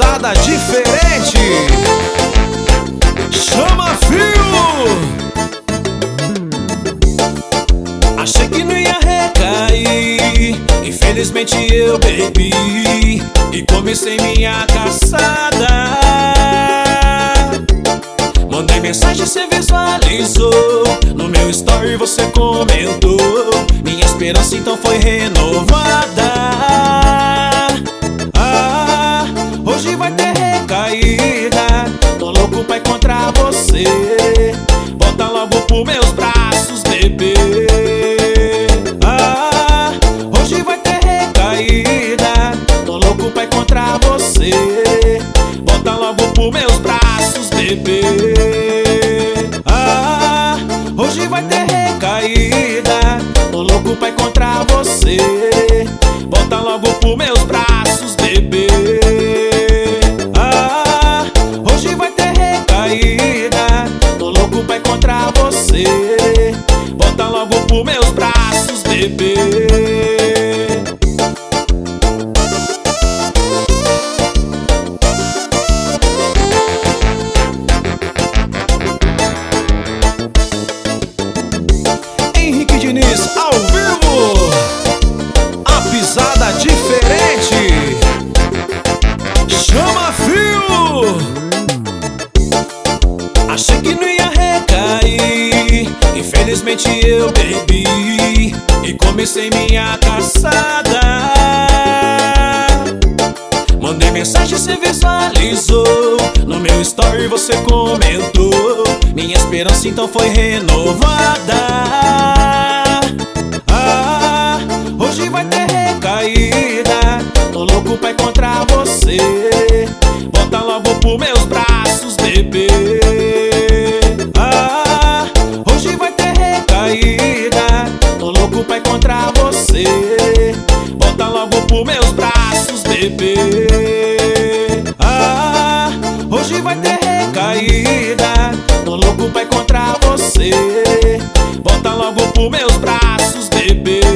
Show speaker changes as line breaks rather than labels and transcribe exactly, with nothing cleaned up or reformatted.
pisada diferente. Chama fio. Achei que não ia recair, infelizmente eu bebi e comecei minha caçada. Mandei mensagem, cê visualizou, no meu story você comentou. Minha esperança então foi renovada. Ah, hoje vai ter recaída, tô louco pra encontrar você. Volta logo pros meus braços, bebê. Ah, hoje vai ter recaída, tô louco pra encontrar você. Volta logo pros meus braços, bebê. Ah, hoje vai ter recaída, tô louco pra encontrar você. Volta logo pros meus braços, bebê. Ah, hoje vai ter recaída, tô louco pra encontrar você. Volta logo pros meus braços, bebê. Henrique Diniz ao vivo, a pisada diferente. Chama fio. Achei que não ia recair, infelizmente eu bebi e comecei minha caçada. Mandei mensagem, cê visualizou, no meu story você comentou. Minha esperança então foi renovada. Ah, hoje vai ter recaída, tô louco pra encontrar você. Volta logo pros meus braços, bebê. Ah, hoje vai ter recaída, tô louco pra encontrar você. Volta logo pros meus braços, bebê. Ah, hoje vai ter recaída, tô louco pra encontrar você. Volta logo pros meus braços, bebê.